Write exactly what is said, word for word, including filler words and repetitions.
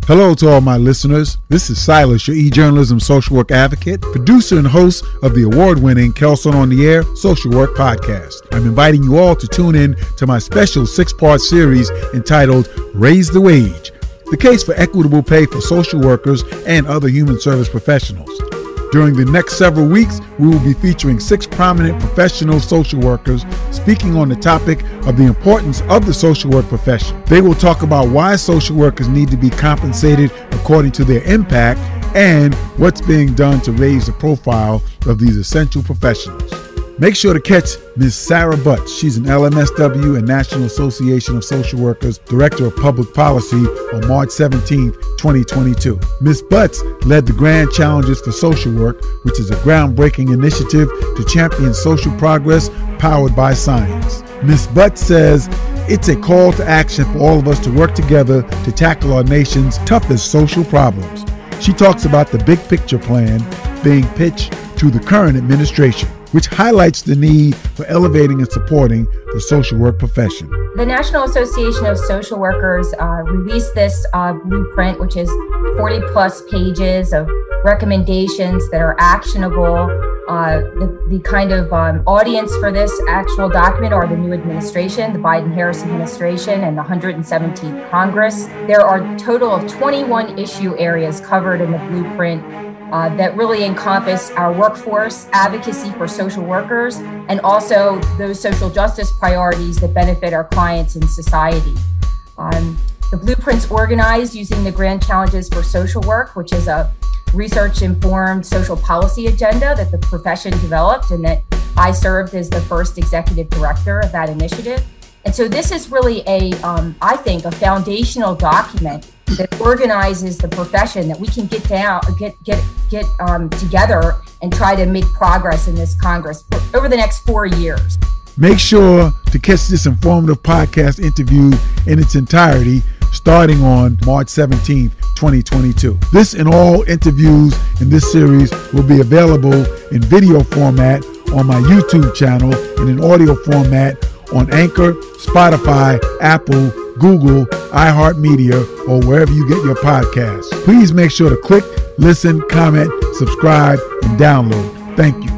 Hello to all my listeners. This is Silas, your e-journalism social work advocate, producer and host of the award-winning Kelson on the Air Social Work Podcast. I'm inviting you all to tune in to my special six-part series entitled Raise the Wage, the case for equitable pay for social workers and other human service professionals. During the next several weeks, we will be featuring six prominent professional social workers speaking on the topic of the importance of the social work profession. They will talk about why social workers need to be compensated according to their impact and what's being done to raise the profile of these essential professionals. Make sure to catch Miz Sarah Butts. She's an L M S W and National Association of Social Workers Director of Public Policy on March seventeenth, twenty twenty-two. Miz Butts led the Grand Challenges for Social Work, which is a groundbreaking initiative to champion social progress powered by science. Miz Butts says it's a call to action for all of us to work together to tackle our nation's toughest social problems. She talks about the big picture plan being pitched to the current administration, which highlights the need for elevating and supporting the social work profession. The National Association of Social Workers uh, released this uh, blueprint, which is forty plus pages of recommendations that are actionable. Uh, the, the kind of um, audience for this actual document are the new administration, the Biden-Harris administration, and the one hundred seventeenth Congress. There are a total of twenty-one issue areas covered in the blueprint Uh, that really encompass our workforce, advocacy for social workers, and also those social justice priorities that benefit our clients and society. Um, the blueprint's organized using the Grand Challenges for Social Work, which is a research-informed social policy agenda that the profession developed and that I served as the first executive director of that initiative. And so this is really a, um, I think, a foundational document that organizes the profession, that we can get down, get get get um, together and try to make progress in this Congress for, over the next four years. Make sure to catch this informative podcast interview in its entirety, starting on March seventeenth, twenty twenty-two. This and all interviews in this series will be available in video format on my YouTube channel and in audio format on Anchor, Spotify, Apple, Google, iHeartMedia, or wherever you get your podcasts. Please make sure to click, listen, comment, subscribe, and download. Thank you.